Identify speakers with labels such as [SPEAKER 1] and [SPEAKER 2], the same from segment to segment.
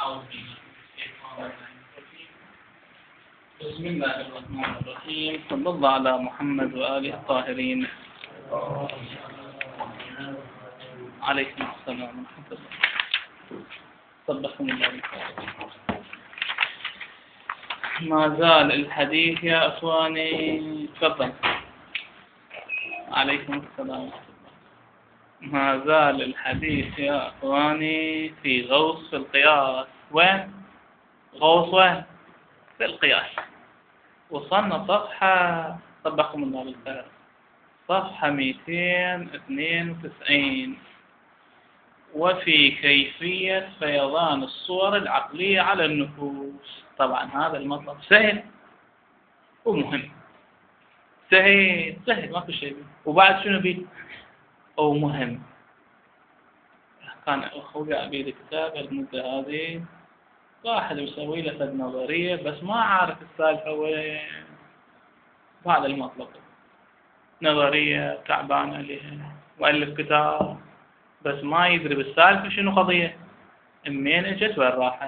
[SPEAKER 1] أعوذ بالله من الشيطان الرجيم. بسم الله الرحمن الرحيم. صلى الله على محمد وآله الطاهرين. عليكم السلام ورحمة الله. صدقكم الله. ما زال الحديث يا أخواني. تفضل. عليكم السلام. ما زال الحديث يا أخواني في غوص في القياس. وين؟ غوص وين؟ في القياس. وصلنا صفحة، صدقكم الله بالخير، صفحة 292، وفي كيفية فيضان الصور العقلية على النفوس. طبعا هذا المطلب سهل ومهم. سهل ما في شيء، وبعد شنو بيه؟ أو مهم. كان أخوي بيد كتاب المدة هذه، واحد مسوي له فد نظرية بس ما عارف السالفة وين. هذا المطلب، نظرية تعبانة لها، مؤلف كتاب بس ما يدري بالسالفة شنو قضية، منين اجت وين راحت.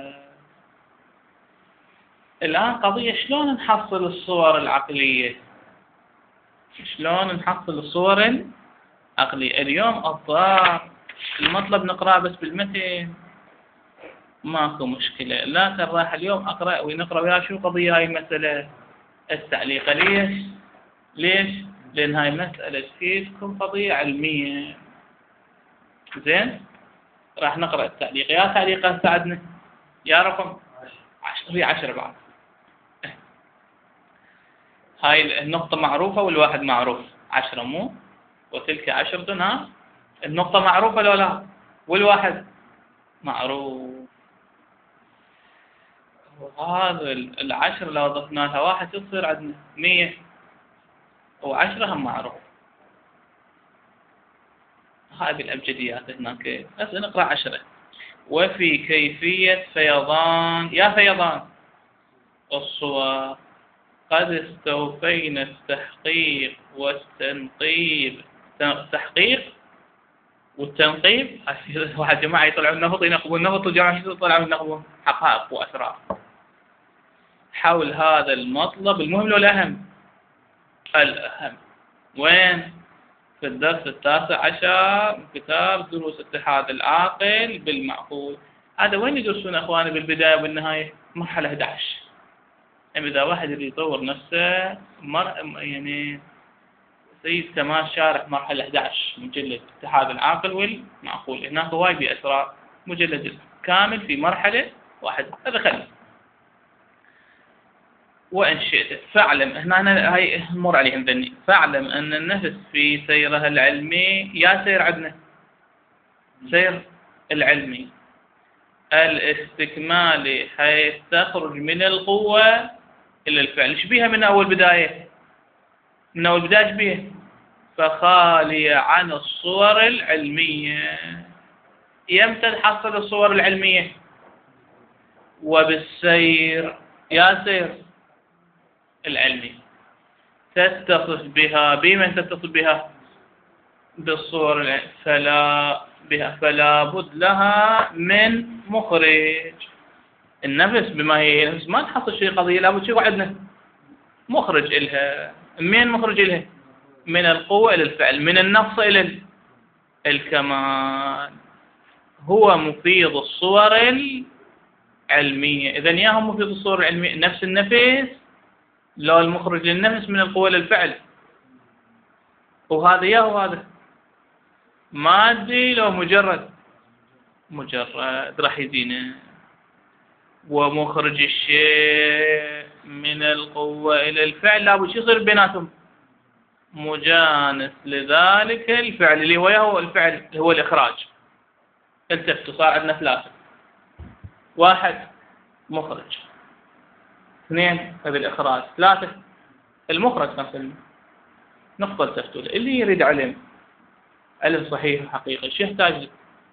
[SPEAKER 1] الآن قضية شلون نحصل الصور العقلية، شلون نحصل الصور العقلية. اليوم الضار المطلب نقرأ بس بالمتن ماكو مشكلة، لكن راح اليوم أقرأ ونقرأ وياه شو قضية هاي المسألة التعليق. ليش؟ لأن هاي مسألة تكون قضية علمية. زين، راح نقرأ التعليق. يا تعليقها ساعدنا يا رقم 10، هي 10 بعد. هاي النقطة معروفة والواحد معروف، 10 مو، وتلك 10. ها، النقطة معروفة لو لا؟ والواحد معروف. وهذا 10 لو ضفنا لها 1 تصير عندنا 100، و10 هم معروف. هذه الأبجديات هناك، بس نقرأ 10. وفي كيفية فيضان، يا فيضان الصور قد استوفينا التحقيق والتنقيب. التحقيق والتنقيب، واحد جماعة يطلعون النفط ينقبون النفط، والجماعة يطلعون ينقبون حقائق وأسرار حول هذا المطلب المهم له الأهم. الأهم وين؟ في الدرس 19 من كتاب دروس اتحاد العاقل بالمعقول. هذا وين يدرسون أخواني؟ بالبداية والنهاية، مرحلة 11. يعني إذا واحد يريد يطور نفسه يعني سيد كمال شارح مرحلة 11 مجلد اتحاد العاقل والمعقول، هناك وايد أسرار، مجلد كامل في مرحلة واحدة. هذا خلي. وإن شئت فاعلم، هنا هاي مر عليهم ذني، فاعلم أن النفس في سيرها العلمي، يا سير عندنا سير العلمي الاستكمالي، حيث تخرج من القوة إلى الفعل. إيش بيها من أول بداية؟ من أول بداية إيش بيها؟ فخالية عن الصور العلمية. يمتى تحصل الصور العلمية؟ وبالسير، يا سير العلمي تتصف بها. بمن تتصف بها؟ بالصور العلمية. فلا بد لها من مخرج. النفس بما هي نفس ما تحصل شيء قضية، لابد شيء عندنا مخرج إلها. من مخرج إلها؟ من القوة إلى الفعل، من النقص إلى الكمال. هو مفيض الصور العلمية. إذن ياهم مفيض الصور العلمية نفس النفس، لو المخرج للنفس من القوة للفعل. وهذا يا وهذا مادي لو مجرد راح يزينه. ومخرج الشيء من القوة إلى الفعل لابد شو يصير بيناتهم؟ مجانس لذلك الفعل، اللي هو الفعل هو الإخراج. التفتوا، صار عندنا 3: 1 مخرج، 2 هذا الإخراج، 3 المخرج نفسه. نقطة التفتوا اللي يريد علم صحيح وحقيقي شو يحتاج؟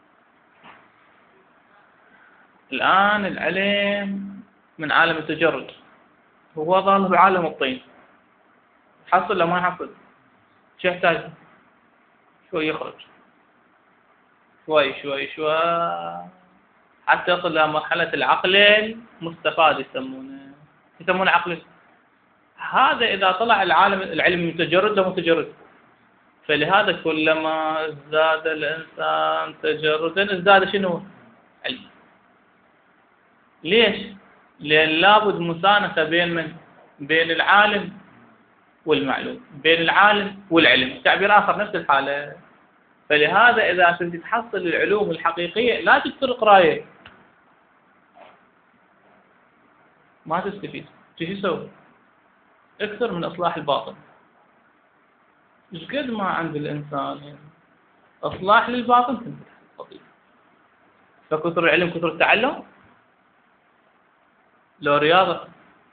[SPEAKER 1] الآن العلم من عالم التجرد، هو ظل بعالم الطين، يحصل لو ما يحصل شو يحتاج؟ شوي يخرج، شوي حتى يصل إلى مرحلة العقل المستفاد يسمونه عقل. هذا إذا طلع العلم متجرد أو متجرد. فلهذا كلما ازداد الإنسان تجردا ازداد شنو؟ علم. ليش؟ لأن لابد مسانخة بين العالم والمعلوم، بين العالم والعلم، تعبير آخر نفس الحالة. فلهذا إذا كنت تحصل العلوم الحقيقية لا تكثر قراية، ما تستفيد. شو تسوي؟ اكثر من إصلاح الباطن. إيش قد ما عند الإنسان يعني إصلاح للباطن تنفتح خطير. فكثر العلم كثر التعلم. لو رياضة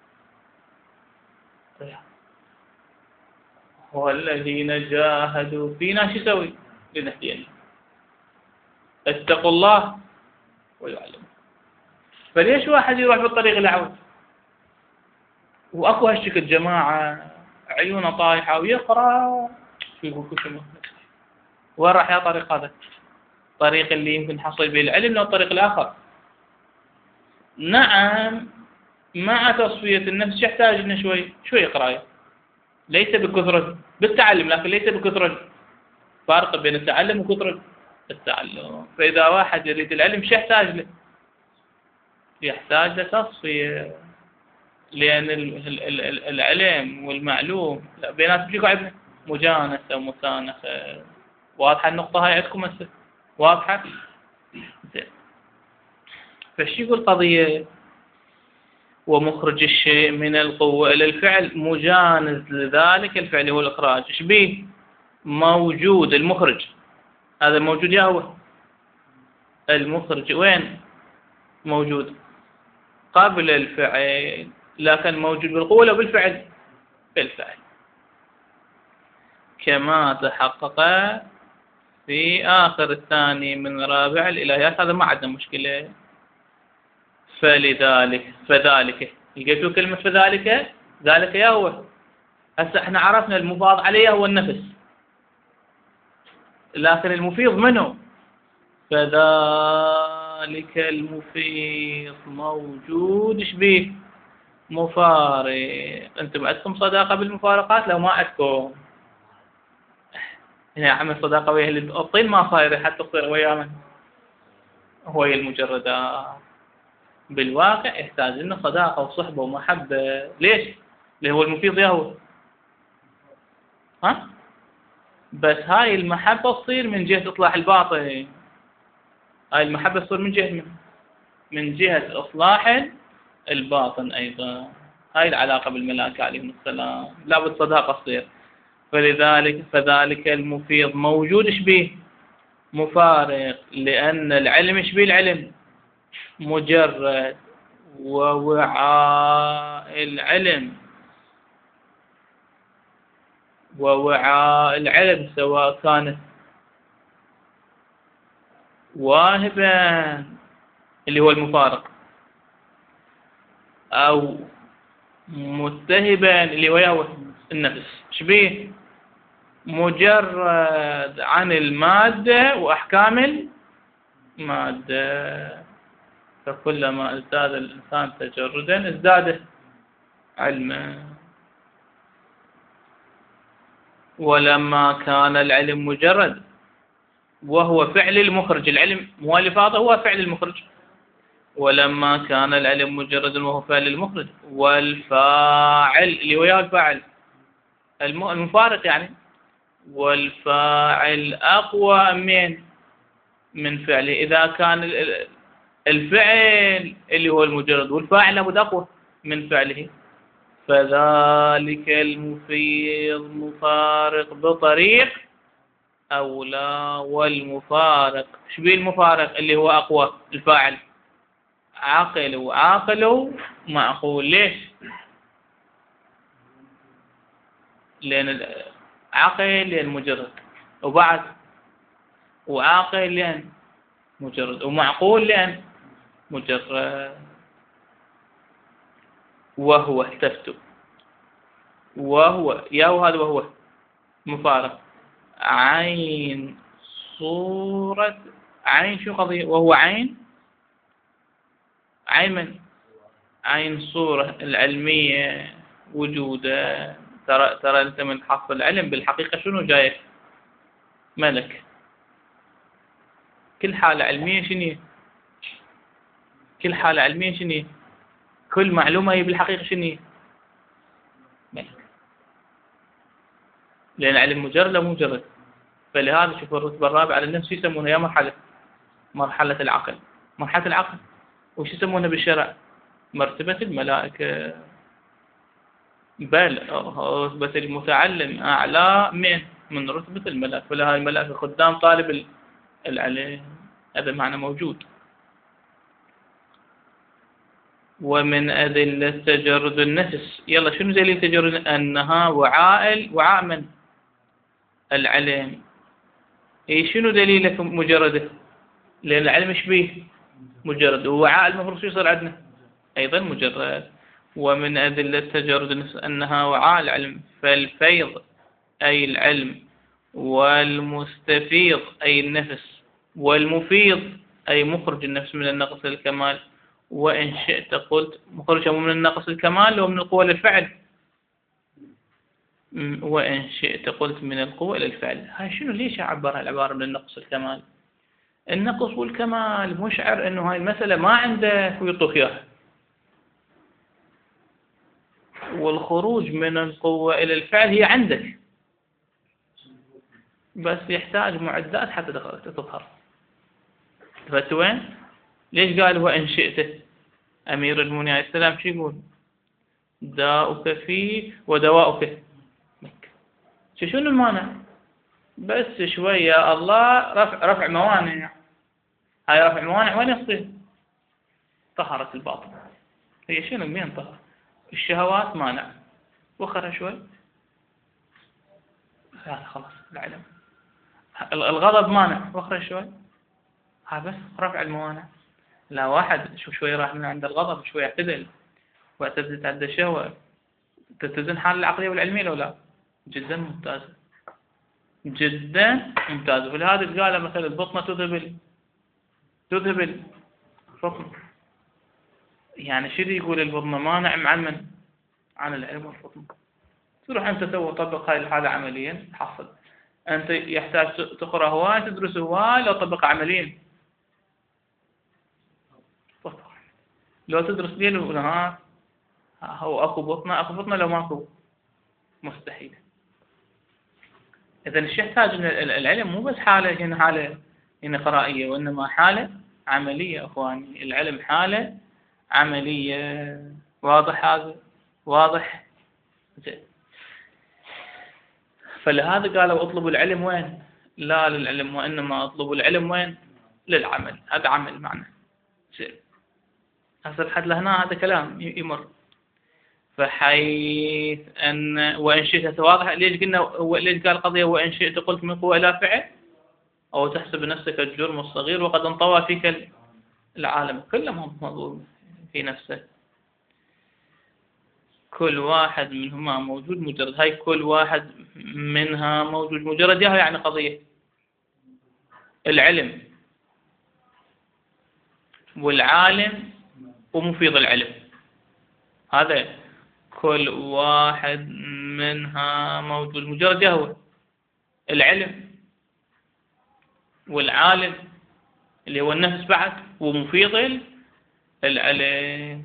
[SPEAKER 1] والذين جاهدوا فينا شو يسوي؟ لنهدينا. اتقوا الله ويعلم. فليش واحد يروح بالطريق الأعوج؟ واكو هالشكل جماعة عيونه طايحة ويقرأ شو يقول كل وين راح يا طريق هذا؟ الطريق اللي يمكن نحصل به العلم لو الطريق الآخر. نعم مع تصفية النفس يحتاج لنا شوي قراية، ليس بكثرة بالتعلم، لكن ليس بكثرة. فرق بين التعلم وكثرة التعلم. فإذا واحد يريد العلم شو يحتاج له؟ يحتاج لتصفية، لأن العلم والمعلوم بيناتهم بيجوا عندنا مجانسة ومسانخة. واضحة النقطة هاي عندكم هسه؟ واضحة؟ زين. فشي يقول قضية ومخرج الشيء من القوة إلى الفعل مجانس لذلك الفعل هو الإخراج. إيش بيه؟ موجود المخرج، هذا موجود يا هو المخرج وين موجود؟ قبل الفعل، لكن موجود بالقوة لو بالفعل؟ بالفعل، كما تحقق في آخر الثاني من رابع الإلهيات. هذا ما عندنا مشكلة. فذلك لقيتوا كلمة فذلك، ذلك يا هو. هسه احنا عرفنا المفاض عليه هو النفس، لكن المفيض منه فذلك المفيض موجود. ايش بيه؟ مفارق. انتم عندكم صداقة بالمفارقات لو ما عندكم؟ هنا عمل صداقة ويا الطين ما صاير حتى تصير ويا من؟ هو المجردات. بالواقع يحتاج لنا صداقة وصحبة ومحبة. ليش؟ اللي هو المفيض يا هو. ها؟ بس هاي المحبة تصير من جهة إصلاح الباطن. هاي المحبة تصير من جهة إصلاح الباطن أيضا. هاي العلاقة بالملائكة عليهم السلام، لابد صداقة تصير. فذلك المفيض موجود. إيش بيه؟ مفارق. لأن العلم إيش بيه؟ العلم مجرد، ووعاء العلم سواء كانت واهبا اللي هو المفارق أو متهبا اللي هو النفس. شبيه؟ مجرد عن المادة وأحكام المادة. فكلما ازداد الإنسان تجردا ازداد علما. ولما كان العلم مجرد وهو فعل المخرج، العلم مؤلف هذا هو فعل المخرج. ولما كان العلم مجرد وهو فعل المخرج، والفاعل اللي هو الفاعل المفارق يعني، والفاعل أقوى من فعله. إذا كان الفعل اللي هو المجرد والفاعل لابد أقوى من فعله، فذلك المفيض مفارق بطريق أولى. والمفارق شبيه المفارق اللي هو أقوى الفاعل؟ عاقل معقول. ليش؟ لأن عاقل لأن مجرد، وبعد وعاقل لأن مجرد، ومعقول لأن مجرد. وهو التفتوا وهو هذا وهو مفارق عين صورة عين. شو قضية وهو عين؟ عين عين صورة العلمية وجوده. ترى أنت من حصل العلم بالحقيقة شنو جايك؟ ملك. كل حالة علمية شنو؟ كل حالة علمية شنو؟ كل معلومة هي بالحقيقة شنو؟ ملك. لأن العلم مجرد لا مجرد. فلهذا شوف الرتبة الرابعة على النفس يسمونها يا مرحلة العقل. مرحلة العقل وش يسمونها بالشرع؟ مرتبة الملائكة. بل رتبة المتعلم أعلى من رتبة الملائكة. فلهذا الملائكة خدام طالب العلم. هذا معنى موجود. ومن أدلة تجرد النفس، يلا شنو دليل تجرد؟ أنها وعاء من العلم. إيه شنو دليلك مجرده؟ لأن العلم إيش بيه؟ مجرد. ووعاء المفروض شو يصير عندنا؟ أيضا مجرد. ومن أدلة تجرد النفس أنها وعاء العلم. فالفيض أي العلم، والمستفيض أي النفس، والمفيض أي مخرج النفس من النقص للكمال. وإن شئت قلت مخرجه من النقص الكمال ومن القوة للفعل. وإن شئت قلت من القوة إلى الفعل. هاي شنو؟ ليش أعبرها العبارة من النقص الكمال؟ النقص والكمال مشعر أنه هاي المسألة ما عنده ويعطوك إياها. والخروج من القوة إلى الفعل هي عندك، بس يحتاج معدات حتى تظهر. فهمت وين؟ ليش قال وإن شئت؟ أمير المؤمنين عليه السلام شو يقول؟ داؤك فيه ودواؤك منك. شنو المانع؟ بس شوية الله رفع موانع. هاي رفع موانع وين يصير؟ طهرت الباطن. هي شنو؟ مين طهر؟ الشهوات مانع، وخرها شوي هذا خلاص العلم. الغضب مانع، وخرها شوي هذا بس رفع الموانع. لا واحد شوي راح من عند الغضب شوي اعتدل واعتدلت عند الشهوة، تتزن حال العقلية والعلمية لو لا؟ جدا ممتازة، جدا ممتازة. ولهذا قال مثلا البطنة تذهب الفطن. يعني شو اللي يقول البطنة مانع عن العلم والفطن. تروح أنت طبق هاي الحالة عمليا تحصل. أنت يحتاج تقرأ هواي تدرس هواي لو طبق عمليا. لو تدرس ليل ونهار هو أكو بطنة لو ماكو مستحيل. إذا الشيء يحتاج إن العلم مو بس حالة هنا قرائية، وإنما حالة عملية. أخواني العلم حالة عملية. واضح هذا؟ واضح؟ زين. فلهذا قالوا اطلبوا العلم وين؟ لا للعلم، وإنما اطلبوا العلم وين؟ للعمل. هذا عمل معنى. زين. هسه لحد لهنا هذا كلام يمر. فحيث أن وإن شئت واضح. ليش قال قضية وإن شئت قلت من قوة إلى فعل؟ أو تحسب نفسك الجرم الصغير وقد انطوى فيك العالم كله موجود في نفسك. كل واحد منهما موجود مجرد. هاي كل واحد منها موجود مجرد. يعني قضية العلم والعالم ومفيض العلم. هذا كل واحد منها موجود مجرد. هو العلم والعالم اللي هو النفس بعد، ومفيض العلم.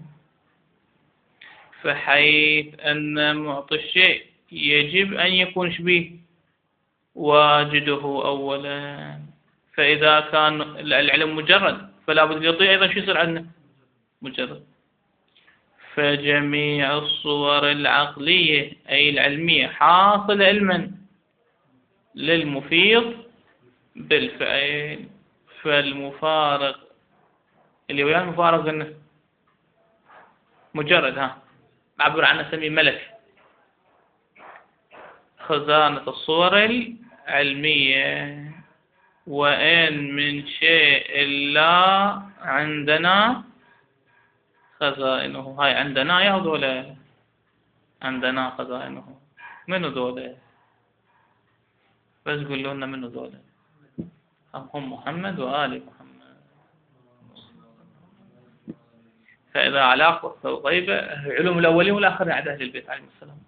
[SPEAKER 1] فحيث أن معطي الشيء يجب أن يكون شبيه واجده أولا. فإذا كان العلم مجرد فلا بد يعطي أيضا شو يصير عندنا؟ مجرد. فجميع الصور العقلية أي العلمية حاصل علما للمفيض بالفعل. فالمفارق اللي وياه المفارق قلنا مجرد. معبر عنه نسميه ملك. خزانة الصور العلمية. وإن من شيء إلا عندنا خزائنه. هاي عندنا يا ذولا، عندنا خزائنه. منو ذولا؟ بس قولوا لنا منو ذولا. هم محمد وآل محمد. فإذا علاقة طيبة علوم الأولين والآخرين عند أهل البيت عليهم السلام.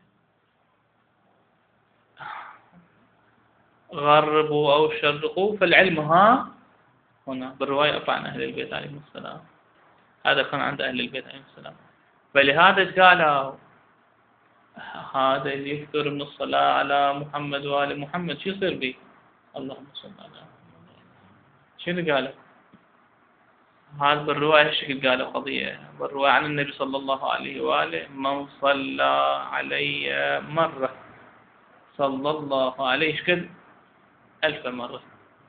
[SPEAKER 1] غربوا أو شرقوا فالعلم ها هنا بالرواية عن أهل البيت عليهم السلام. هذا كان عند أهل البيت عليهم السلام. فلهذا قالوا هذا اللي يكثر من الصلاة على محمد وآل محمد شو يصير به؟ اللهم صل على محمد. شنو قالوا؟ هذا بالرواية الشكل قالوا قضية بالرواية عن النبي صلى الله عليه وآله من صلى علي مرة صلى الله عليه شكل 1000 مرة.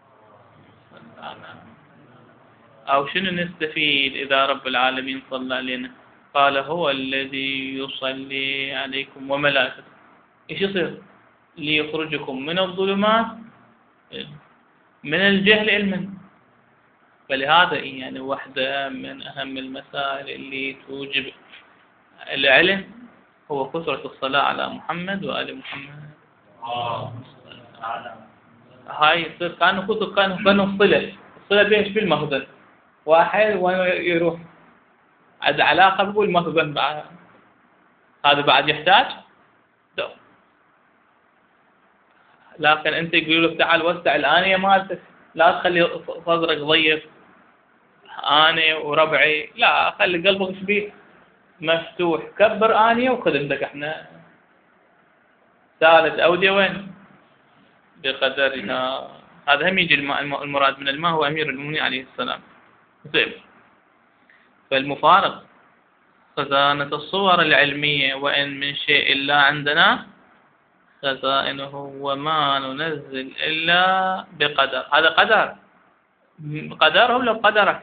[SPEAKER 1] أو شنو نستفيد إذا رب العالمين صلى علينا؟ قال هو الذي يصلي عليكم وملائكته. إيش يصير؟ ليخرجكم من الظلمات من الجهل علما. فلهذا يعني واحدة من أهم المسائل اللي توجب العلم هو كثرة الصلاة على محمد وآل محمد. هاي يصير كانوا صلة بيش بالمخزن واحد ويروح عاد علاقة بقول مخزن بعد هذا بعد يحتاج دو. لكن أنت يقولوا لك تعال وسع الآنية مالتك لا تخلي صدرك ضيق آنية وربعي لا خلي قلبك شبيه مفتوح كبر آنية وخذ عندك احنا ثالث أودية وين بقدرها. هذا هم يجي المراد من الماء هو أمير المؤمنين عليه السلام. طيب فالمفارق خزانة الصور العلمية وإن من شيء إلا عندنا خزائنه وما ننزل إلا بقدر. هذا قدرهم لو قدرك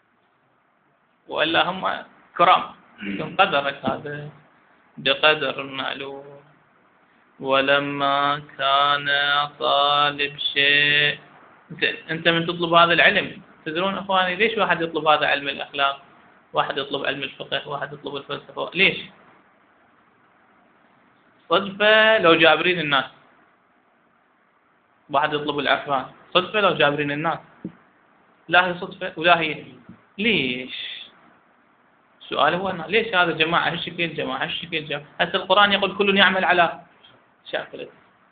[SPEAKER 1] وإلا هم كرام قدرك هذا بقدر معلوم. ولما كان طالب شيء أنت من تطلب هذا العلم. تدرون أخواني ليش واحد يطلب هذا علم الأخلاق واحد يطلب علم الفقه واحد يطلب الفلسفة؟ ليش؟ صدفة لو جابرين الناس. واحد يطلب العرفان صدفة لو جابرين الناس لا هي صدفة ولا هي. ليش؟ السؤال هو ليش هذا جماعة هالشكل جماعة هالشكل جماعة. حتى القرآن يقول كل يعمل على شاكلته.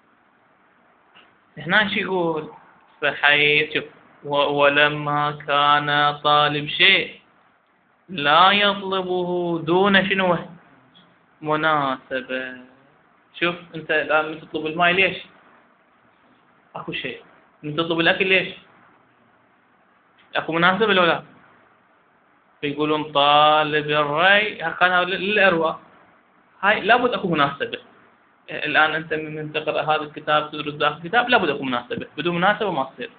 [SPEAKER 1] هنا شو يقول فحيث ولما كان طالب شيء لا يطلبه دون شنو مناسبة. شوف أنت الآن تطلب الماء ليش؟ أكو شيء. من تطلب الأكل ليش؟ أكو مناسبة ولا لا؟ فيقولون طالب الري كان للأروى هاي لابد أكو مناسبة. الآن أنت من تقرأ هذا الكتاب تدرس داخل الكتاب لابد أكو مناسبة. بدون مناسبة ما تصير.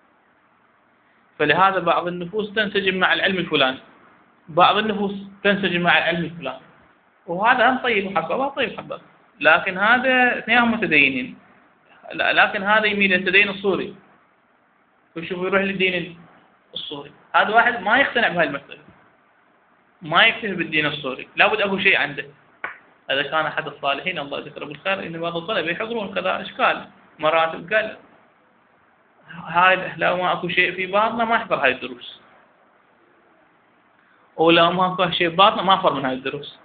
[SPEAKER 1] فلهذا بعض النفوس تنسجم مع العلم الفلاني بعض النفوس تنسجم مع العلم الفلاني وهذا هم طيب وحباب طيب حباب. لكن هذا اثنينهم متدينين لكن هذا يميل للتدين الصوري وشوف يروح للدين الصوري. هذا واحد ما يقتنع بهاي المسألة ما يكتفي بالدين الصوري لابد أكو شيء عنده. هذا كان أحد الصالحين الله يذكره بالخير إن بعض الطلبة يحضرون كذا إشكال مراتب قال هاي لو ما أكو شيء في باطنه ما يحضر هاي الدروس ولو ما أكو شيء باطنه ما أحضر من هاي الدروس.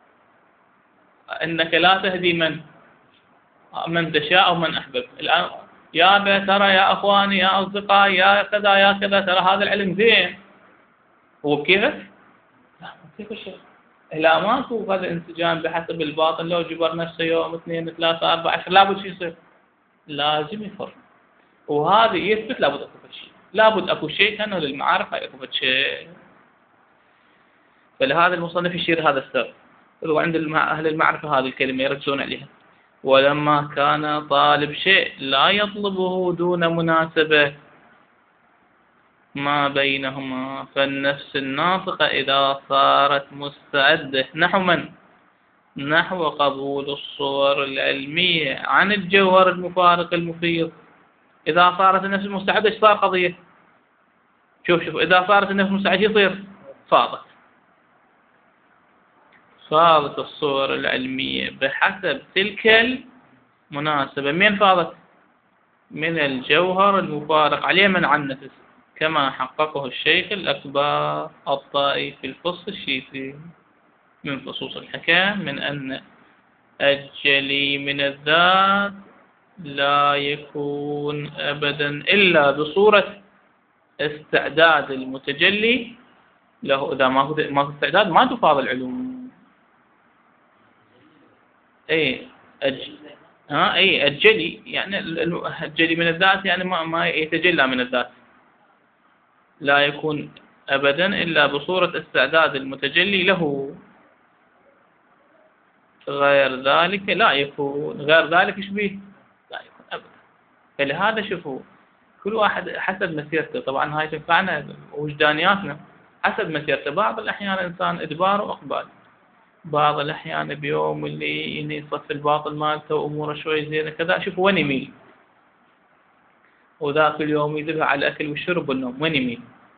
[SPEAKER 1] إنك لا تهدي من تشاء أو من أحبب. الآن يا ترى يا أخواني يا أصدقائي يا كذا يا كذا ترى هذا العلم زين هو بكيفك؟ لا كيف شيء. لا ماكو هذا انسجام بحسب الباطن. لو جبر نفسه يوم 2 3 4 10 لابد شو يصير؟ لازم يفر. وهذا يثبت لابد أكو شيء لابد أكو شيء كانه للمعارف هاي أكو شيء. فلهذا المصنف يشير هذا السر وعند أهل المعرفة هذه الكلمة يركزون عليها. ولما كان طالب شيء لا يطلبه دون مناسبة ما بينهما فالنفس الناطقة إذا صارت مستعدة نحو من؟ نحو قبول الصور العلمية عن الجوهر المفارق المفيض. إذا صارت النفس مستعدة ايش صار قضية؟ شوف إذا صارت النفس مستعدة يصير فاضت الصور العلمية بحسب تلك المناسبة. من فاضت؟ من الجوهر المفارق عليه من عن نفس كما حققه الشيخ الأكبر الطائي في الفصل الشيثي من فصوص الحكم من أن الجلي من الذات لا يكون أبدا إلا بصورة استعداد المتجلي له. إذا ما في استعداد ما تفاض العلوم. أي أي الجلي يعني الجلي من الذات يعني ما يتجلى من الذات لا يكون أبدا إلا بصورة استعداد المتجلي له، غير ذلك لا يكون. غير ذلك إيش بيه؟ لا يكون أبدا. فلهذا شوفوا كل واحد حسب مسيرته. طبعا هاي تنفعنا وجدانياتنا حسب مسيرته. بعض الأحيان الإنسان إدبار وإقبال، بعض الأحيان بيوم اللي يصف الباطل مالته وأموره شوي زينة كذا شوفوا وين يميل، وذاك اليوم يذبح على الأكل والشرب والنوم وين يميل.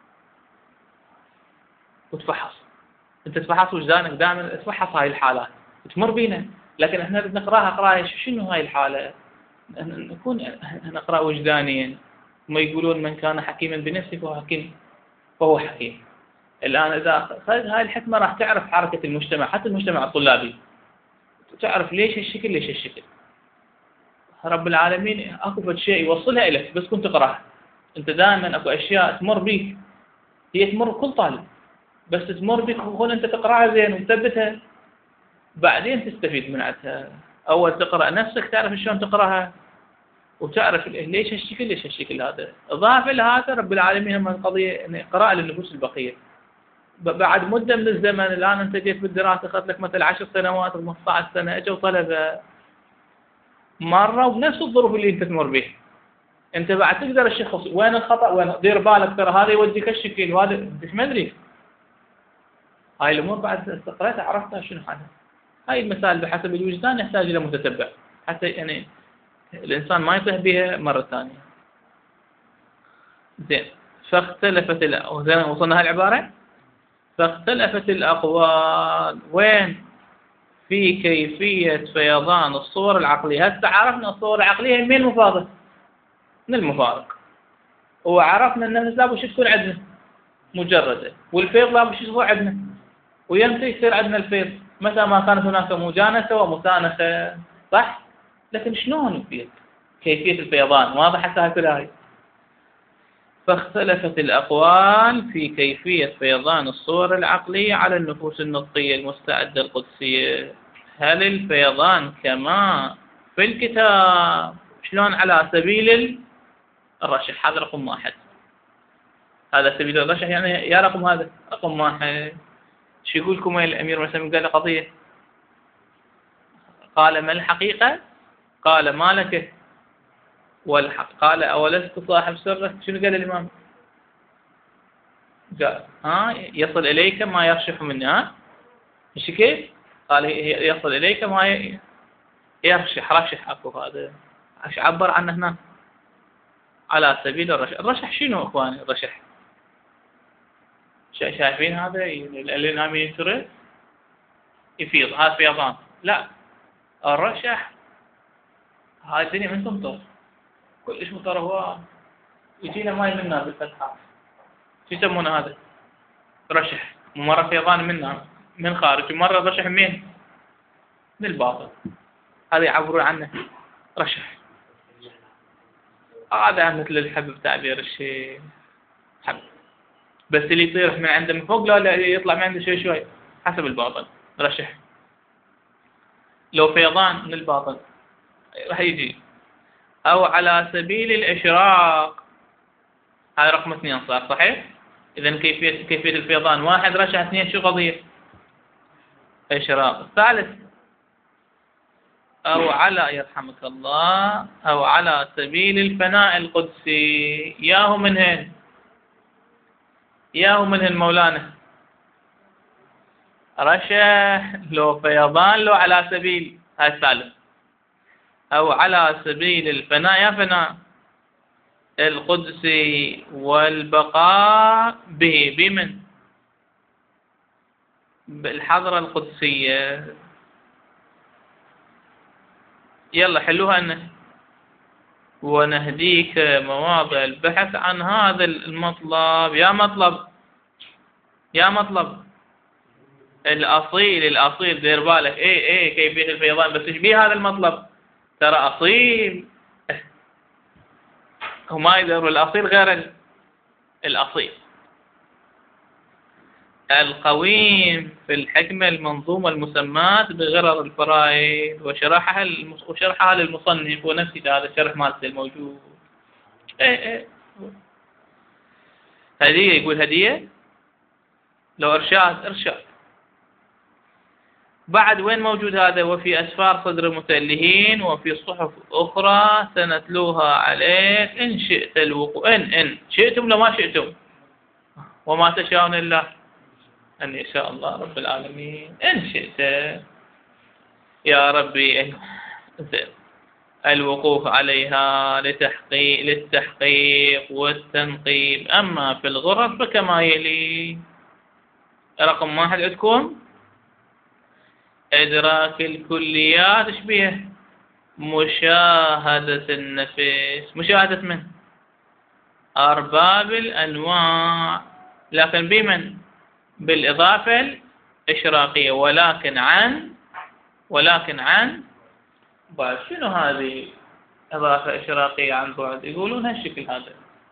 [SPEAKER 1] وتفحص أنت، تفحص وجدانك دائما، تفحص هاي الحالات تمر بينا. لكن احنا بدنا نقراها قرايه شنو هاي الحاله، نكون نقرا وجدانيا. ما يقولون من كان حكيما بنفسه فهو حكيم. الان اذا اخذت هاي الحكمه راح تعرف حركه المجتمع، حتى المجتمع الطلابي تعرف ليش هالشكل ليش هالشكل. رب العالمين اكو شيء يوصلها لك بس كنت تقراها. انت دائما اكو اشياء تمر بيك، هي تمر بكل طالب بس تمر بك وكون انت تقراها زين وتثبتها بعدين تستفيد من عدها. أول تقرأ نفسك تعرف شلون تقرأها وتعرف ليش هالشكل ليش هالشكل هذا. إضافة لهذا رب العالمين هم القضية قراءة للنفوس البقية. بعد مدة من الزمن الآن أنت جيت بالدراسة أخذت لك مثل 10 سنوات 15 سنة أجوا طلبة مرة وبنفس الظروف اللي أنت تمر بها. أنت بعد تقدر الشخص وين الخطأ وين. دير بالك ترى هذا يوديك الشكل وهذا أنت ما أدري. هاي الأمور بعد استقريتها عرفتها شنو حالها. هاي المسائل بحسب الوجدان يحتاج إلى متتبع حتى يعني الإنسان ما يطيح بها مرة ثانية. زين. زين وصلنا هالعبارة. فاختلفت الأقوال وين؟ في كيفية فيضان الصور العقلية. هسه عرفنا الصور العقلية من المفاضل من المفارق، وعرفنا أن النسبة وش تكون عندنا مجردة، والفيض لا وش هو عندنا، ويمتى يصير عندنا الفيض متى ما كانت هناك مجانسة ومسانسة. صح؟ لكن شلون كيفية الفيضان واضحة هاي هاي. فاختلفت الأقوال في كيفية فيضان الصور العقلية على النفوس النطقية المستعدة القدسية. هل الفيضان كما في الكتاب شلون على سبيل الرشح؟ هذا رقم 1. هذا سبيل الرشح يعني يا رقم هذا رقم 1. شو يقول لكم الأمير مثلا قال له قضية، قال ما الحقيقة؟ قال ما لك والحق. قال أولست صاحب سرك؟ شنو قال الإمام؟ قال يصل إليك ما يرشح مني. مش كيف؟ قال يصل إليك ما رشح أكو. هذا ايش عبر عنه هنا؟ على سبيل الرشح. الرشح شنو اخواني؟ الرشح شايفين هذا اللي نام ينشره يفيض، هذا فيضان. لا، الرشح هاي الدنيا من تمطر كلش مطر، هو يجينا ماي منا بالفتحة. شو يسمونه هذا؟ رشح. مرة فيضان منا من خارج ومرة رشح من الباطن. هذا يعبرون عنه رشح. هذا مثل الحب تعبير الشيء حب، بس اللي يطير من عنده من فوق لا يطلع من عنده شوي شوي حسب الباطن رشح. لو فيضان من الباطن راح يجي. أو على سبيل الإشراق، هذا رقم 2 صار صحيح. إذا كيفية الفيضان 1 رشح 2 شو قضية؟ إشراق. 3 أو على يرحمك الله أو على سبيل الفناء القدسي. ياهو منهن مولانا رشح لو فيضان لو على سبيل. هاي الثالث. أو على سبيل الفناء يا فناء القدسي والبقاء به بمن؟ بالحضرة ونهديك مواضع البحث عن هذا المطلب. يا مطلب الأصيل دير بالك. ايه كيفية الفيضان، بس ايش بيه هذا المطلب؟ ترى أصيل وما يدروا الأصيل غير الأصيل. القويم في الحكمة المنظومة المسماة بغرر الفرائد، وشرحها للمصنف ونفسه، هذا الشرح مالته الموجود. ايه هدية، يقول هدية. لو إرشاد بعد وين موجود هذا؟ وفي أسفار صدر المتألهين، وفي صحف أخرى سنتلوها عليك إن شئت الوقوع، إن شئتم لما شئتم، وما تشاءون إلا أن يشاء الله رب العالمين. إن شئت يا ربي الوقوف عليها للتحقيق والتنقيب. أما في الغرف فكما يلي. رقم 1 عندكم إدراك الكليات. إيش بيه؟ مشاهدة النفس. مشاهدة من؟ أرباب الأنواع، لكن بمن؟ بالإضافة الإشراقية، ولكن عن بعد. شنو هذه إضافة إشراقية عن بعد؟ يقولون هالشكل هذا.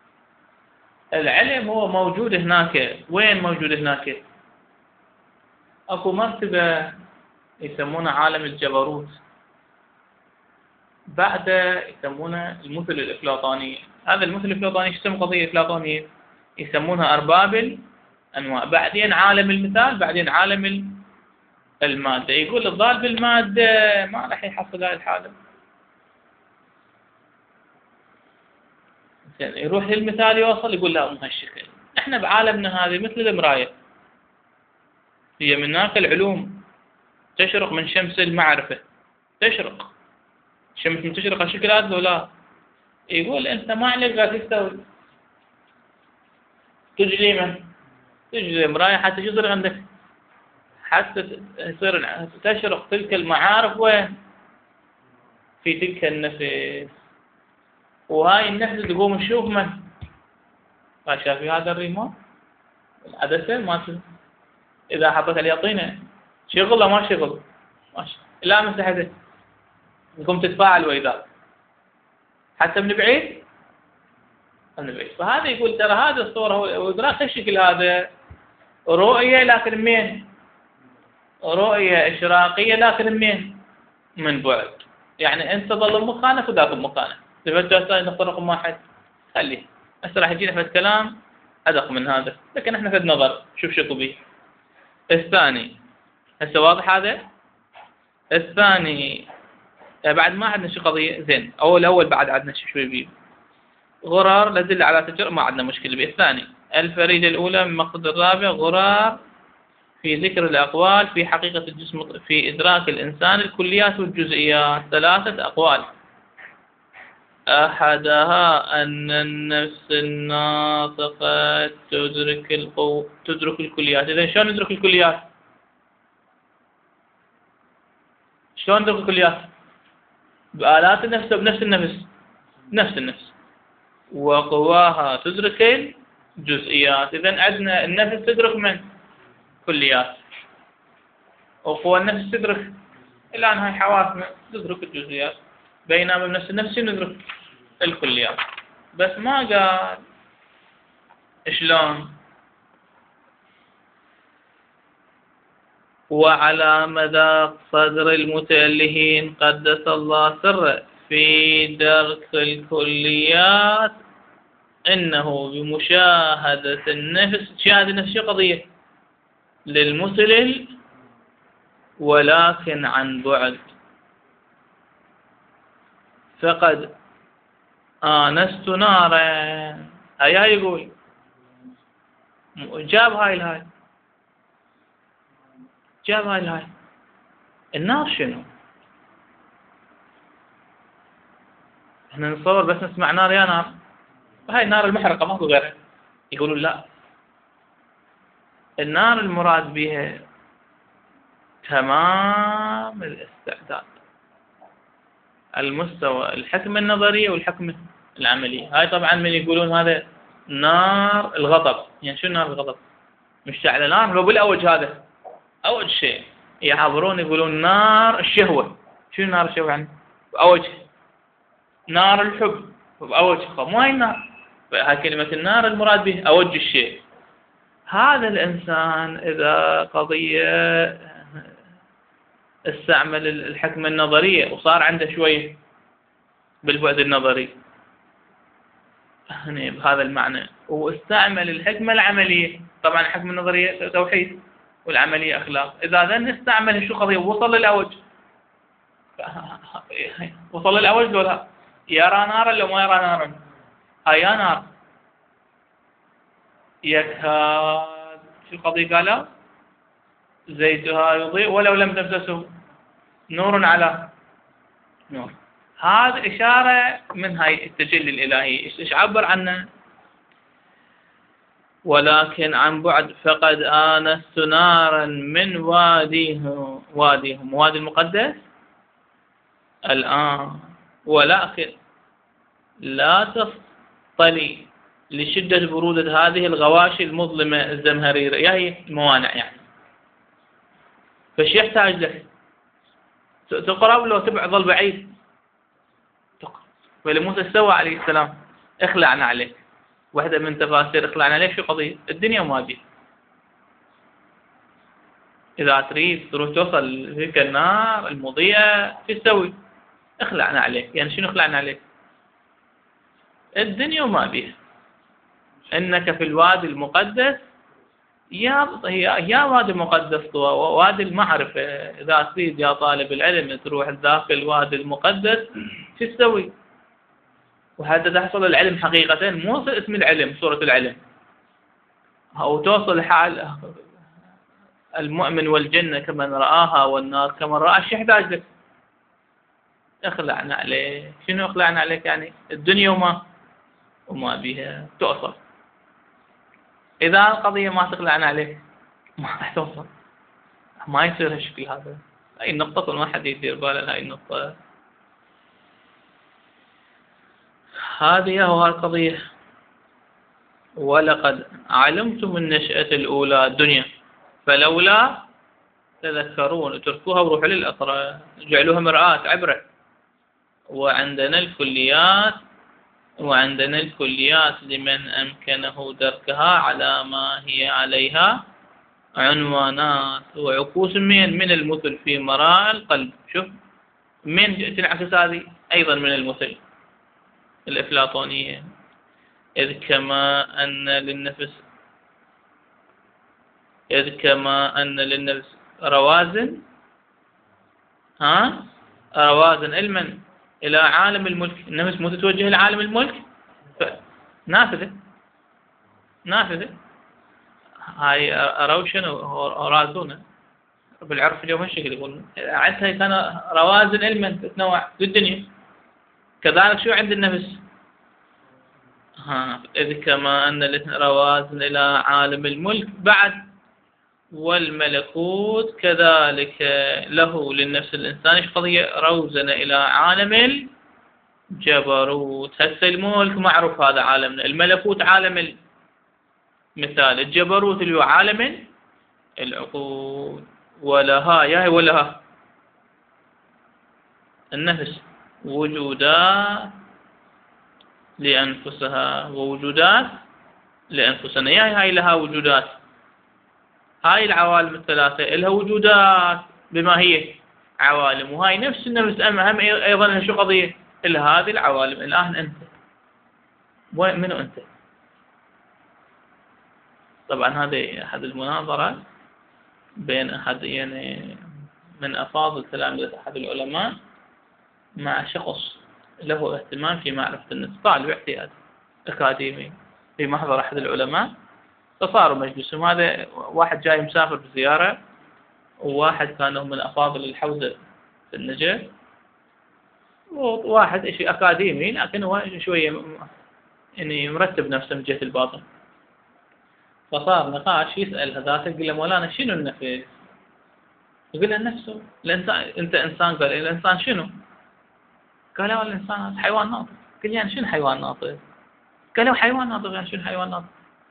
[SPEAKER 1] العلم هو موجود هناك. وين موجود هناك؟ أكو مرتبة يسمونها عالم الجبروت، بعد يسمونها المثل الأفلاطونية. هذا المثل الأفلاطوني ايش اسمه؟ قضية أفلاطونية يسمونها أرباب الأنواع. بعدين عالم المثال، بعدين عالم المادة. يقول الضال بالمادة ما راح يحصل هاي الحالة. يروح للمثال يوصل، يقول لا مو هالشكل. احنا بعالمنا هذه مثل المراية، هي من هناك العلوم تشرق من شمس المعرفة. تشرق الشمس من تشرق هالشكل هذا ولا؟ يقول انت ما عليك قاعد تستوي. تجري من؟ تجري مراية حتى يصير عندك، حتى يصير تشرق تلك المعارف. وين؟ في تلك النفس. وهاي النفس تقوم تشوف من؟ ما شافي هذا الريموت العدسة ما إذا حطيت عليه طينة شغل ولا ما شغل؟ ماشي. لا مسحته تقوم تتفاعل وإذا حتى من بعيد. فهذا يقول ترى هذا الصورة وإدراك الشكل هذا رؤية، لكن منين؟ رؤية إشراقية لكن منين؟ من بعد. يعني أنت تظل بمكانك وذاك بمكانك. تبدأ نقطة رقم 1 خليه. هسه راح يجينا فد كلام أدق من هذا، لكن احنا فد نظر شوف شكو بيه. الثاني هسه واضح هذا. الثاني بعد ما عندنا شي قضية زين. أول بعد عندنا شوي بيه غرار لدل على تجربة، ما عندنا مشكلة به. الثاني الفريدة الأولى من المقصد الرابع غرار في ذكر الأقوال في حقيقة الجسم، في إدراك الإنسان الكليات والجزئيات. 3 أقوال. أحدها أن النفس الناطقة تدرك الكليات. إذن شلون ندرك الكليات؟ شلون ندرك الكليات؟ بآلات النفس أو بنفس النفس؟ نفس النفس. وقواها تدرك الجزئيات. إذن عندنا النفس تدرك من؟ كليات. وقوى النفس تدرك الآن هاي حواسنا تدرك الجزئيات، بينما بنفس النفس ندرك الكليات. بس ما قال شلون. وعلى مذاق صدر المتألهين قدس الله سره في درك الكليات إنه بمشاهدة النفس. شاهد النفس قضية للمسلل ولكن عن بعد. فقد آنست نارا. هيا يقول جاب هاي النار. شنو؟ احنا نتصور بس نسمع نار يا نار، هاي النار المحرقة ماكو غيرها. يقولون لا، النار المراد بها تمام الاستعداد. المستوى الحكمة النظرية والحكمة العملية. هاي طبعا من يقولون هذا نار الغضب. يعني شو نار الغضب؟ مشتعلة نار لو بالأوج، هذا أوج شيء. يعبرون يقولون نار الشهوة. شو نار الشهوة يعني؟ بأوج. نار الحب بأوج، مو هاي النار. هاي كلمة النار المراد به أوج الشيء. هذا الإنسان إذا قضية استعمل الحكمة النظرية وصار عنده شوية بالبعد النظري يعني بهذا المعنى، واستعمل الحكمة العملية. طبعا الحكمة النظرية توحيد والعملية أخلاق. إذا ذن استعمل شو قضية وصل للأوج. وصل للأوج لو لا يرى نارا لو ما يرى نارا. هاي يا نار يكاد شو القضية قالوا زيتها يضيء ولو لم تمسسه نور على نور. هذا إشارة من هاي التجلي الإلهي. إيش عبر عنه؟ ولكن عن بعد فقد آنست نارا من واديهم وادي المقدس الآن، ولكن لا تفطلي لشدة برودة هذه الغواشي المظلمة الزمهريرة. هي الموانع يعني. فش يحتاج لك؟ تقرب له تبع ظل بعيد. فلموسى استوى عليه السلام اخلعنا عليك. واحدة من تفاسير اخلعنا عليك شو قضية؟ الدنيا وما بيه. إذا تريد تروح توصل هيك النار المضيئة شو تسوي؟ اخلعنا عليك. يعني شنو اخلعنا عليك؟ الدنيا وما بيه. إنك في الوادي المقدس. يا وادي المقدس طوى وادي المعرفة. إذا تريد يا طالب العلم تروح ذاك الوادي المقدس شو تسوي؟ وحتى تحصل العلم حقيقة، مو اسم العلم صورة العلم، أو توصل حال المؤمن والجنة كمن رآها والنار كمن رأى. شو يحتاج لك؟ اخلعنا عليك. شنو اخلعنا عليك يعني؟ الدنيا وما بيها توصل. إذا القضية ما تخلعنا عليك ما راح توصل. ما يصير هالشكل هذا. هاي النقطة ما حد يدير باله. هاي النقطة هذه هو القضية. ولقد علمتم النشأة الأولى الدنيا فلولا تذكرون. اتركوها وروحوا للأخرى، جعلوها مرآة عبرة. وعندنا الكليات لمن أمكنه دركها على ما هي عليها عنوانات وعكوس من المثل في مراء القلب. شوف من تنعكس هذه أيضا من المثل الأفلاطونية. إذ كما أن للنفس روازن علما إلى عالم الملك. النفس مو تتوجه إلى عالم الملك نافذة. هاي روشن ورازونة بالعرف اليوم هالشكل يقولون. عندها كان روازن علما تتنوع للدنيا. كذلك شو عند النفس؟ إذ كما أن روازن إلى عالم الملك بعد والملكوت كذلك له للنفس الإنسان إيش قضية؟ روزن إلى عالم الجبروت. هسه الملك معروف هذا عالمنا. الملكوت عالم المثال. الجبروت اللي هو عالم العقول. ولها النفس وجودات لأنفسها ووجودات لأنفسنا. هاي لها وجودات. هاي العوالم الثلاثة لها وجودات بما هي عوالم. وهاي نفس النفس هم أيضا لها شو قضية؟ لها هذه العوالم. الآن أنت منو أنت؟ طبعا هذه أحد المناظرات بين أحد يعني من أفاضل تلاميذ أحد العلماء مع شخص له اهتمام في معرفة النفس، طالب اعتياد أكاديمي في محضر أحد العلماء. فصاروا مجلسهم. هذا واحد جاي مسافر بزيارة، وواحد كان من أفاضل الحوزة في النجف، وواحد شيء أكاديمي لكن هو شوية يعني مرتب نفسه من جهة الباطن. فصار نقاش يسأل هذاك يقول له مولانا شنو النفس؟ يقول له نفسه الإنسان. أنت إنسان. قال الإنسان شنو؟ قالوا الإنسان حيوان ناطق. قل يعني شنو حيوان ناطق؟ قالوا حيوان ناطق، يعني شنو حيوان ناطق؟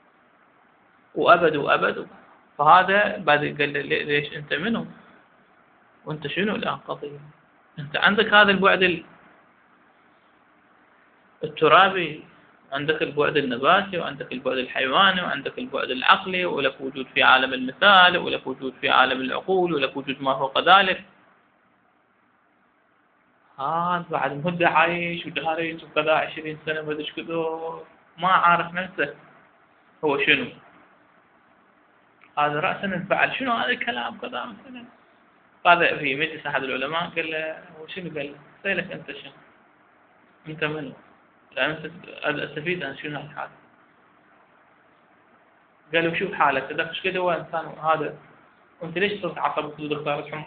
[SPEAKER 1] وأبد. فهذا بعد قال لي ليش أنت منو؟ وأنت شنو الآن قضية؟ أنت عندك هذا البعد الترابي، عندك البعد النباتي، وعندك البعد الحيواني، وعندك البعد العقلي، ولك وجود في عالم المثال، ولك وجود في عالم العقول، ولك وجود ما فوق ذلك. هذا بعد مدة عايش ودارس وكذا 20 سنة ما ادري كذا، ما عارف نفسه هو شنو. هذا رأسا انفعل، شنو هذا الكلام كذا مثلا. هذا في مجلس أحد العلماء قال له هو شنو؟ قال له سألك أنت شنو؟ أنت منو؟ لأن أستفيد أنا شنو هالحال. قال له شوف حالك إذا إيش قد هو إنسان هذا، وأنت ليش صرت عصبي ودكتور حمى؟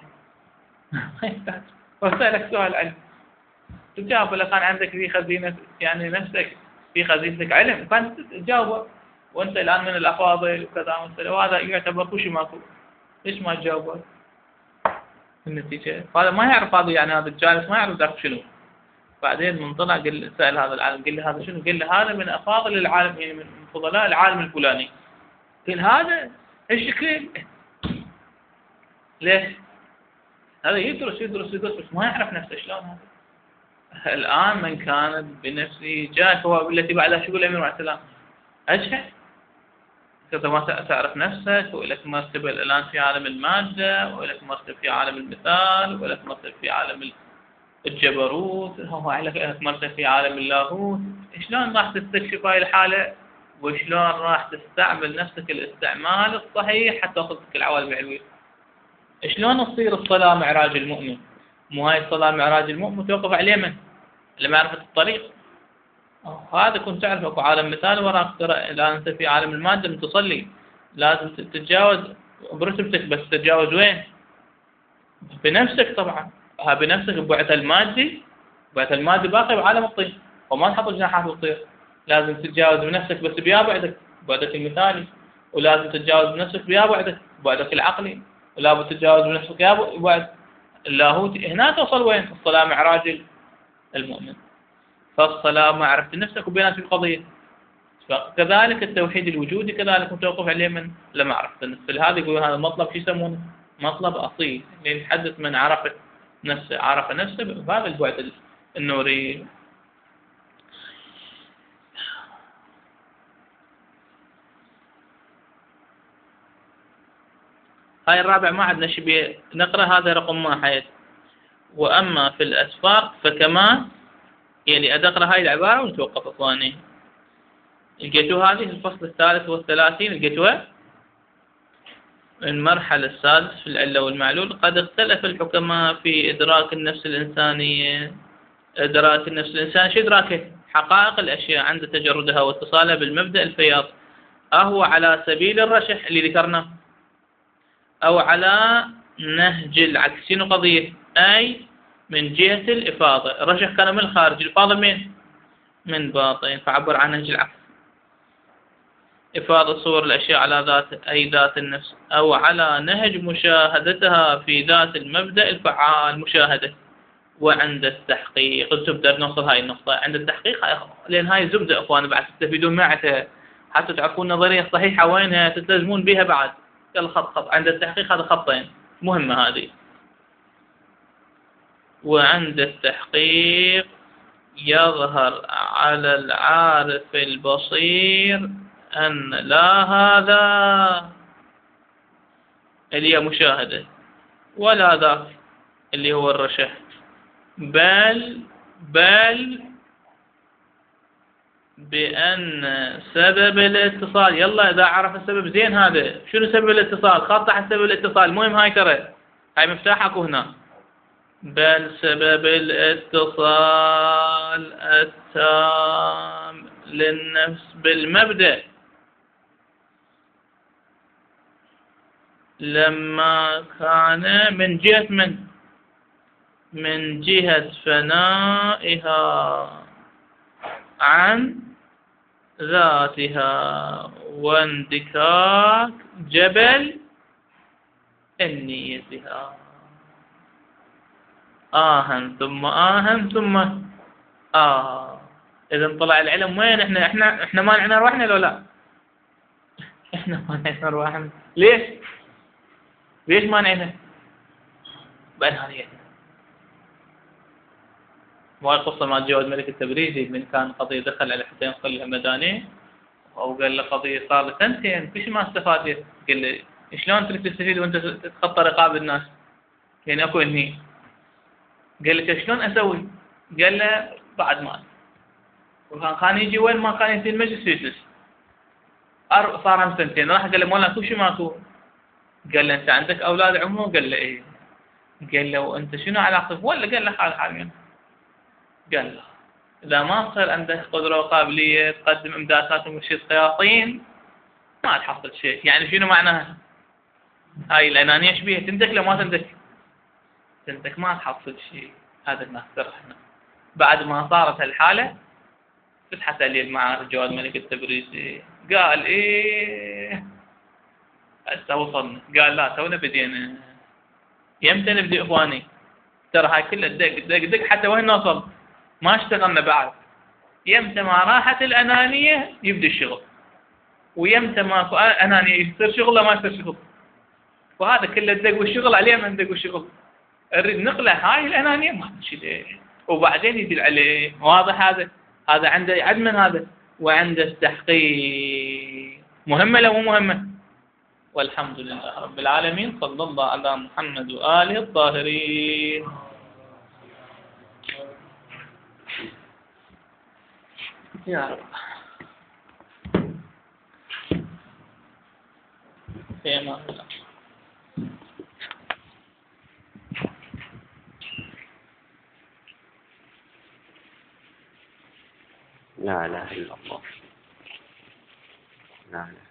[SPEAKER 1] وسألك سؤال علمي تجاوب، ولا كان عندك في خزينة يعني نفسك في خزينتك علم كانت تجاوبه، وأنت الآن من الأفاضل وكذا مثلا، وهذا يعتبر كل ماكو، ليش ما تجاوبه؟ النتيجة هذا ما يعرف، هذا يعني هذا الجالس ما يعرف ذاك شنو. بعدين من طلع قال سأل هذا العالم، قال له هذا شنو؟ قال له هذا من أفاضل العالم، يعني من فضلاء العالم الفلاني. قال هذا الشكل ليش؟ هذا يدرس بس ما يعرف نفسه شلون هذا. الآن من كانت بنفسه جاء هو التي بعدها شو يقول الأمير عليه السلام؟ أجهل. إذا ما تعرف نفسك، ولك مرتبة الآن في عالم المادة، ولك مرتبة في عالم المثال، ولك مرتبة في عالم الجبروت، هو لك مرتبة في عالم اللاهوت. شلون راح تستكشف هاي الحالة؟ وشلون راح تستعمل نفسك الاستعمال الصحيح حتى تصلك العوالم العلوية؟ شلون تصير الصلاة معراج المؤمن؟ مو هاي الصلاة معراج المؤمن توقف على من؟ لمعرفة الطريق. هذا كنت تعرف اكو عالم مثال وراك، ترى الان انت في عالم المادة من تصلي لازم تتجاوز برتبتك، بس تتجاوز وين؟ بنفسك طبعا. بنفسك ببعث المادي، بعث المادي باقي بعالم الطين، وما تحط جناحات الطير. لازم تتجاوز بنفسك بس بيا بعدك، بعدك المثالي، ولازم تتجاوز بنفسك بيا بعدك، بعدك العقلي، ولازم تتجاوز بنفسك يا بعد اللاهوتي. هنا توصل وين؟ الصلاة معراج المؤمن. فالصلاة معرفة نفسك وبينات القضية. كذلك التوحيد الوجودي كذلك متوقف عليه من لمعرفة النفس. لهذا يقولون هذا المطلب شو يسمونه؟ مطلب أصيل، يتحدث من عرف نفسه، عرف نفسه بهذا البعد النوري. هاي الرابع ما عندنا شيء نقرأ، هذا رقم 1. وأما في الأسفار فكمان، يعني أقرأ هاي العبارة ونتوقف أخواني. لقيتوا هذه الفصل 33 لقيتوها؟ المرحلة السادسة في العلة والمعلول. قد اختلف الحكماء في إدراك النفس الإنسانية. إدراك النفس الإنسانية شو إدراكه؟ حقائق الأشياء عند تجردها واتصالها بالمبدأ الفياض، أهو على سبيل الرشح اللي ذكرناه، أو على نهج العكس. شنو قضية؟ أي من جهة الإفاضة. الرشح كان من الخارج، الإفاضة من باطن، فعبر عن نهج العكس. إفاضة صور الأشياء على ذات النفس، أو على نهج مشاهدتها في ذات المبدأ الفعال مشاهدة. وعند التحقيق الزبدة، نوصل هاي النقطة عند التحقيق، لأن هاي الزبدة أخوان بعد تستفيدون معها حتى تعرفون النظرية الصحيحة وينها، تلتزمون بها بعد. يلا خط عند التحقيق، هذا خطين مهمة هذه. وعند التحقيق يظهر على العارف البصير أن لا هذا اللي هي مشاهدة، ولا ذاك اللي هو الرشح، بل بأن سبب الاتصال. يلا إذا عرف السبب زين، هذا شنو سبب الاتصال؟ خط تحت سبب الاتصال، مهم هاي، ترى هاي مفتاحك هنا. بل سبب الاتصال التام للنفس بالمبدأ لما كان من جهة فنائها عن ذاتها واندكاك جبل النيتها. آهن ثم آهن ثم إذا طلع العلم وين؟ إحنا مانعنا أرواحنا لو لا؟ إحنا مانعنا أرواحنا. ليش؟ ليش مانعنا؟ بأنانيتنا. وهاي القصة مع جواد الملك التبريزي من كان قضية دخل على حسين صلى المداني وقال له قضية صار له سنتين كل شيء ما استفاد. قال له شلون تريد تستفيد وأنت تتخطى رقاب الناس؟ يعني أكو هني. قال له شلون أسوي؟ قال له بعد ما وكان يجي وين ما كان يصير مجلس يجلس. صار هم سنتين راح قال له مولانا كل شيء ماكو. قال له أنت عندك أولاد عمره؟ قال له إيه. قال له وأنت شنو علاقتك؟ ولا قال له حاليا. قال له إذا ما صار عندك قدرة وقابلية تقدم إمدادات ومشيت خياطين ما تحصل شيء. يعني شنو معناها؟ هاي الأنانية ايش بيها؟ تندك لو ما تندك؟ تندك ما تحصل شيء. هذا الناس ترحنا. بعد ما صارت هالحالة فتحت عليه مع جواد الملك التبريزي قال إيه هسه وصلنا. قال لا تونا بدينا. يمتى نبدأ إخواني؟ ترى هاي كلها دق دق دق حتى وين نوصل؟ ما اشتغلنا بعد. يمتى ما راحت الأنانية يبدأ الشغل، ويمتى ماكو أنانية يصير شغل ما يصير شغل. وهذا كله الدق والشغل عليه من دق والشغل. نريد نقلع هاي الأنانية ما تشيل وبعدين يدل عليه. واضح هذا عنده عد من هذا وعنده التحقيق. مهمة لو مو مهمة؟ والحمد لله رب العالمين. صلى الله على محمد وآله الطاهرين. يا رب. في أمان الله.
[SPEAKER 2] لا إله إلا الله. لا إله.